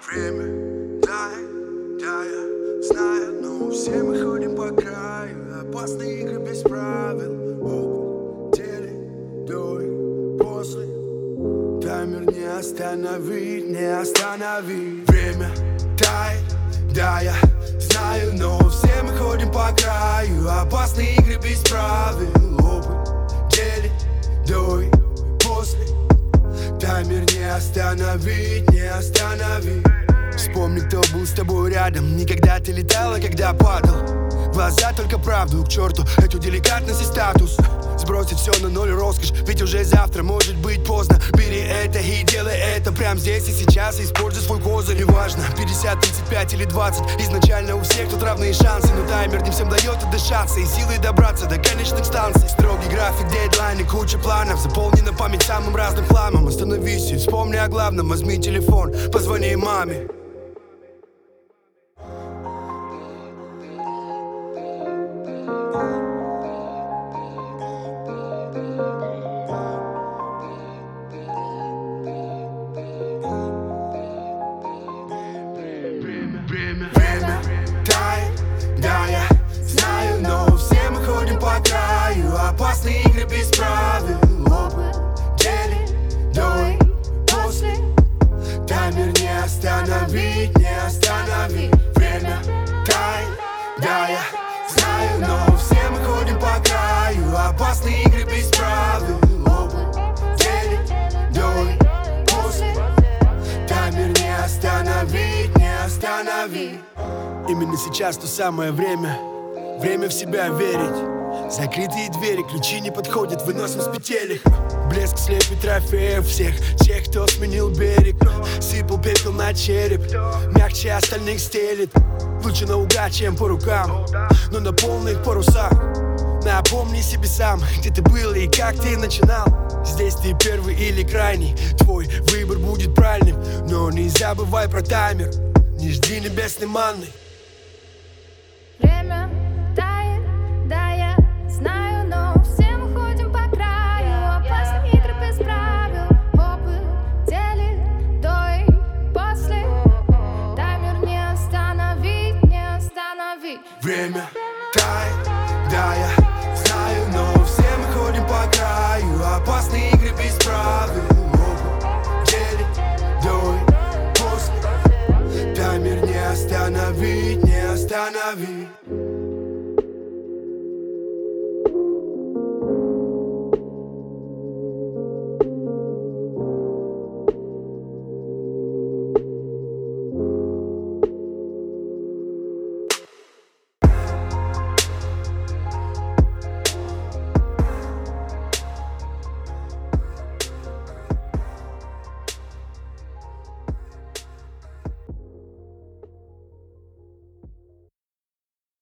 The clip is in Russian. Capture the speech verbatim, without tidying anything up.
Время, дай, да, я знаю, но все мы ходим по краю. Опасные игры без правил. Опыт, теле, до и после. Таймер не остановить, не остановить. Время, дай, да, я знаю, но все мы ходим по краю. Опасные игры без правил. Опыт, теле, до и после. Таймер не остановить, не остановить. Вспомни, кто был с тобой рядом. Никогда ты летала, когда падал. Глаза только правду, к черту эту деликатность и статус. Сбросить все на ноль роскошь, ведь уже завтра может быть поздно. Бери это и делай это прямо здесь и сейчас. И используй свой козырь, неважно, пятьдесят, тридцать пять или двадцать. Изначально у всех тут равные шансы, но таймер не всем дает отдышаться и силой добраться до конечных станций. Строгий график, дедлайн и куча планов. Заполнена память самым разным хламом. Остановись и вспомни о главном. Возьми телефон, позвони маме. Время, дай, да, я знаю, но все мы ходим по краю. Опасные игры без правил. Опыт, деле, до и после. Таймер не остановить, не остановить. Время, дай, да, я знаю, но все мы ходим по краю. Опасные игры без правил. Опыт, деле, до и после. Таймер не остановить, не остановить. Именно сейчас то самое время. Время в себя верить. Закрытые двери, ключи не подходят, выносим с петелек. Блеск слепит трофеев всех тех, кто сменил берег. Сыпал пепел на череп, мягче остальных стелит. Лучше наугад, чем по рукам, но на полных парусах. Напомни себе сам, где ты был и как ты начинал. Здесь ты первый или крайний, твой выбор будет правильным. Но не забывай про таймер, не жди небесной манны. Время тает, да, я знаю, но все мы ходим по краю. Опасные игры без правил. Опыт делит до и после. Таймер не остановить, не остановить. Время тает, да, я знаю, но все мы ходим по краю. Опасные игры без правил. Опыт делит до и после. Таймер не остановить, не остановить.